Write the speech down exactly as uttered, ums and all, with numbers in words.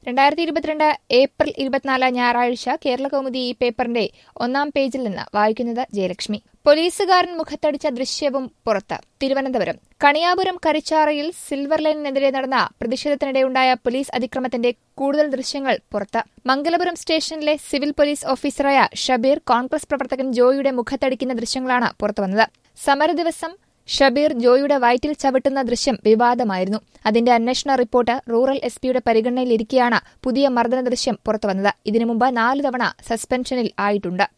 രണ്ടായിരത്തി ഇരുപത്തിരണ്ട് ഏപ്രിൽ ഇരുപത്തിനാല് ഞായറാഴ്ച കേരളകൗമുദി ഈ പേപ്പറിന്റെ ഒന്നാം പേജിൽ നിന്ന് വായിക്കുന്നത് ജയലക്ഷ്മി. പോലീസുകാരൻ മുഖത്തടിച്ച ദൃശ്യവും പുറത്ത്. തിരുവനന്തപുരം കണിയാപുരം കരിച്ചാറയിൽ സിൽവർ ലൈനിനെതിരെ നടന്ന പ്രതിഷേധത്തിനിടെയുണ്ടായ പോലീസ് അതിക്രമത്തിന്റെ കൂടുതൽ ദൃശ്യങ്ങൾ പുറത്ത്. മംഗലപുരം സ്റ്റേഷനിലെ സിവിൽ പോലീസ് ഓഫീസറായ ഷബീർ കോൺഗ്രസ് പ്രവർത്തകൻ ജോയിയുടെ മുഖത്തടിക്കുന്ന ദൃശ്യങ്ങളാണ് പുറത്തുവന്നത്. സമരദിവസം ഷബീർ ജോയിയുടെ വയറ്റിൽ ചവിട്ടുന്ന ദൃശ്യം വിവാദമായിരുന്നു. അതിന്റെ അന്വേഷണ റിപ്പോർട്ട് റൂറൽ എസ് പിയുടെ പരിഗണനയിലിരിക്കെയാണ് പുതിയ മർദ്ദന ദൃശ്യം പുറത്തുവന്നത്. ഇതിനു മുമ്പ് നാല് തവണ സസ്പെൻഷനിൽ ആയിട്ടുണ്ട്.